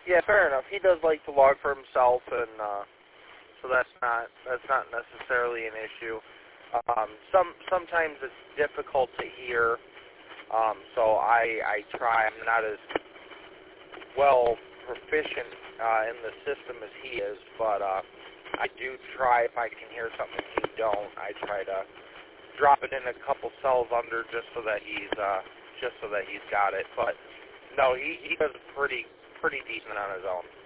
Yeah, fair enough. He does like to log for himself, and so that's not necessarily an issue. Sometimes it's difficult to hear, so I try. I'm not as well proficient in the system as he is, but I do try. If I can hear something he don't, I try to drop it in a couple cells under just so that he's got it. But no, he does pretty decent on his own.